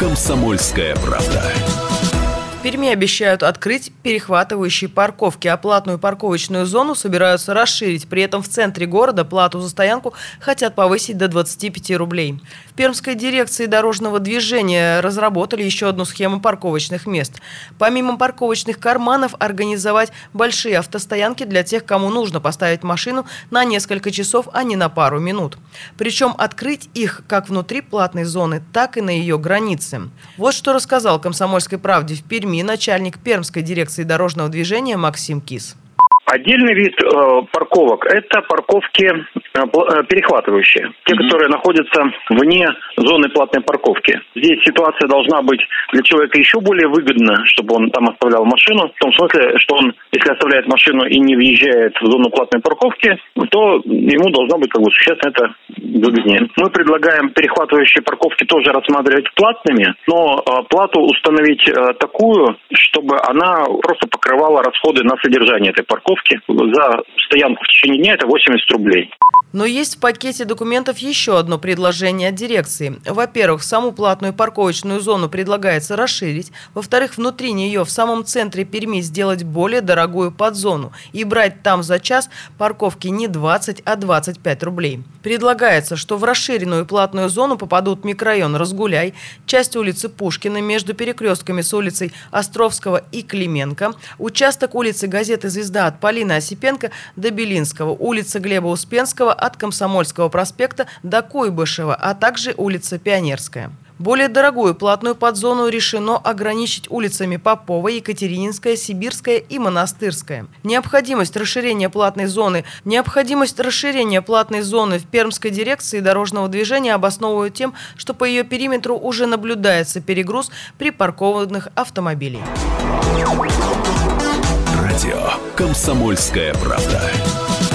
«Комсомольская правда». В Перми обещают открыть перехватывающие парковки, а платную парковочную зону собираются расширить. При этом в центре города плату за стоянку хотят повысить до 25 рублей. В Пермской дирекции дорожного движения разработали еще одну схему парковочных мест. Помимо парковочных карманов, организовать большие автостоянки для тех, кому нужно поставить машину на несколько часов, а не на пару минут. Причем открыть их как внутри платной зоны, так и на ее границе. Вот что рассказал «Комсомольской правде» в Перми начальник Пермской дирекции дорожного движения Максим Кис. Отдельный вид парковок – это парковки перехватывающие, те, которые находятся вне зоны платной парковки. Здесь ситуация должна быть для человека еще более выгодна, чтобы он там оставлял машину, в том смысле, что он, если оставляет машину и не въезжает в зону платной парковки, то ему должно быть существенно это выгоднее. Мы предлагаем перехватывающие парковки тоже рассматривать платными, но плату установить такую, чтобы она просто покрывала расходы на содержание этой парковки. За стоянку в течение дня это 80 рублей. Но есть в пакете документов еще одно предложение от дирекции. Во-первых, саму платную парковочную зону предлагается расширить. Во-вторых, внутри нее в самом центре Перми сделать более дорогую подзону и брать там за час парковки не 20, а 25 рублей. Предлагается, что в расширенную платную зону попадут микрорайон Разгуляй, часть улицы Пушкина между перекрестками с улицей Островского и Клименко, участок улицы Газеты «Звезда» от Полины Осипенко до Белинского, улица Глеба Успенского от Комсомольского проспекта до Куйбышева, а также улица Пионерская. Более дорогую платную подзону решено ограничить улицами Попова, Екатерининская, Сибирская и Монастырская. Необходимость расширения платной зоны в Пермской дирекции дорожного движения обосновывают тем, что по ее периметру уже наблюдается перегруз припаркованных автомобилей. Радио «Комсомольская правда».